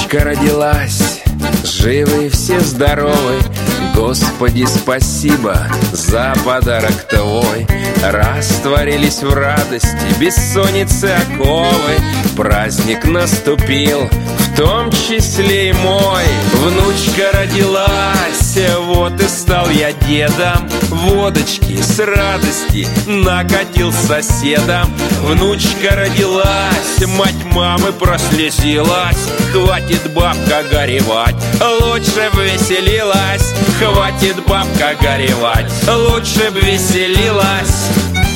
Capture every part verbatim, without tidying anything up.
Внучка родилась, живы все здоровы. Господи, спасибо за подарок твой. Растворились в радости бессонницы оковы. Праздник наступил, в том числе и мой. Внучка родилась, вот и стал я дедом. Водочки с радости накатил соседом. Внучка родилась, мать мамы прослезилась. Хватит, бабка, горевать, лучше б веселилась. Хватит, бабка, горевать, лучше б веселилась.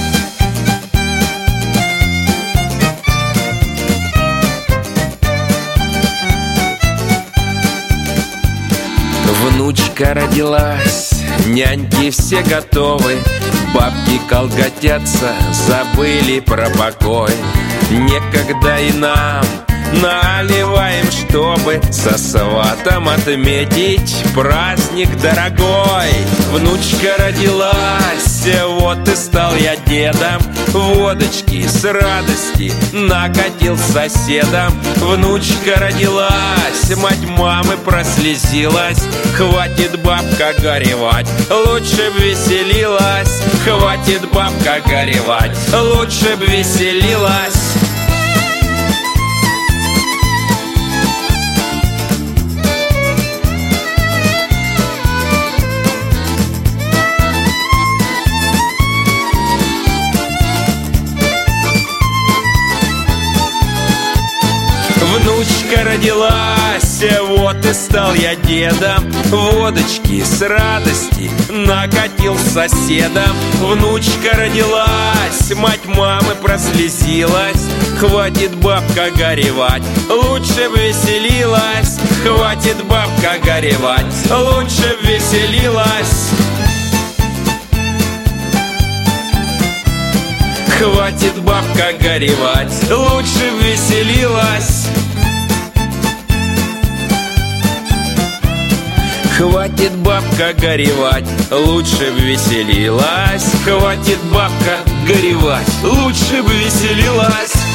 Внучка родилась, няньки все готовы. Бабки колготятся, забыли про покой. Некогда и нам, наливаем, чтобы со сватом отметить праздник дорогой. Внучка родилась, вот и стал я дедом. Водочки с радости накатил соседом. Внучка родилась, мать мамы прослезилась. Хватит, бабка, горевать, лучше б веселилась. Хватит, бабка, горевать, лучше б веселилась. Внучка родилась, вот и стал я дедом. Водочки с радости накатил соседом. Внучка родилась, мать мамы прослезилась. Хватит, бабка, горевать, лучше б веселилась. Хватит, бабка, горевать, лучше б веселилась. Хватит, бабка, горевать, лучше б веселилась. Хватит, бабка, горевать, лучше б веселилась. Хватит, бабка, горевать, лучше б веселилась.